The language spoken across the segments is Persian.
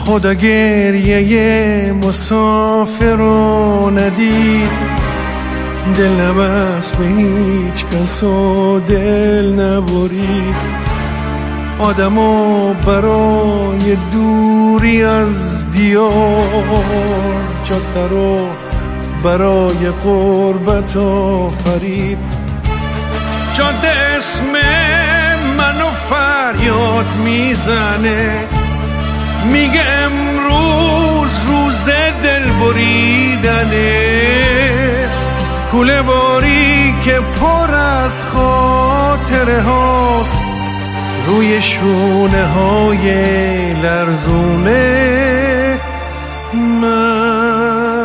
خدا گریه مسافر رو ندید، دل نبست به هیچ کس و دل نبرید. آدمو برای دوری از دیار، جاده رو برای قربت آفرید. جاده اسم منو فریاد میزنه، میگه امروز روز دل بریدنه. کوله باری که پر از خاطره هاست، روی شونه های لرزونه منه.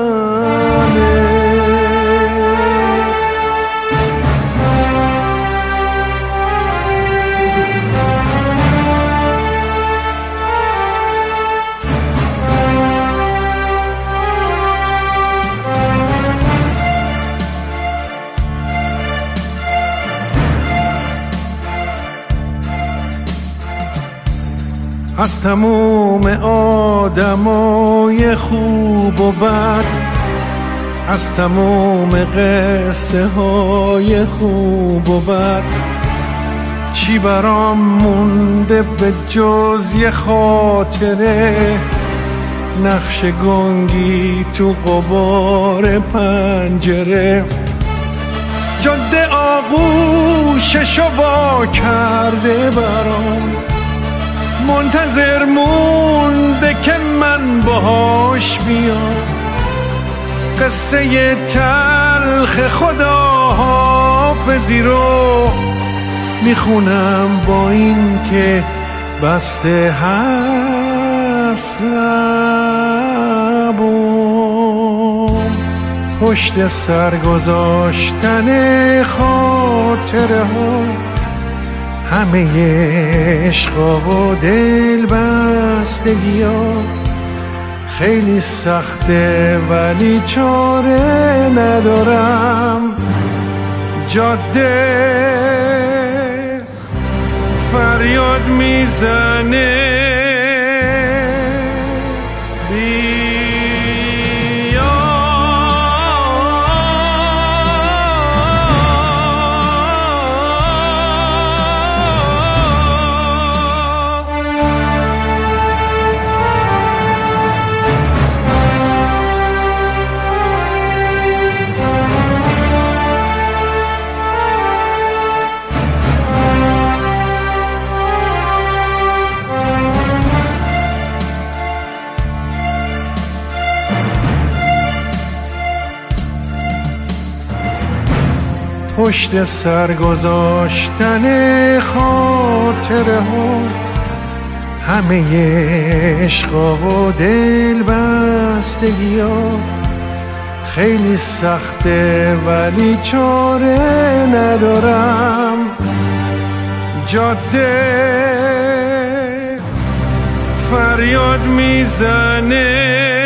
از تموم آدمای خوب و بد، از تموم قصه های خوب و بد، چی برام مونده به جز یه خاطره؟ نقش گنگی تو غبار پنجره. جاده آغوششو وا کرده برام، منتظر مونده که من باهاش بیام. قصه تلخ خداحافظی رو میخونم با این که بسته هست لبم. پشت سر گذاشتن خاطره ها، همه عشقا و دل بستگی ها. خیلی سخته ولی چاره ندارم. جاده فریاد میزنه، پشت سر گذاشتن خاطره ها، همه عشقا و دل بستگی ها. خیلی سخته ولی چاره ندارم. جاده فریاد میزنه،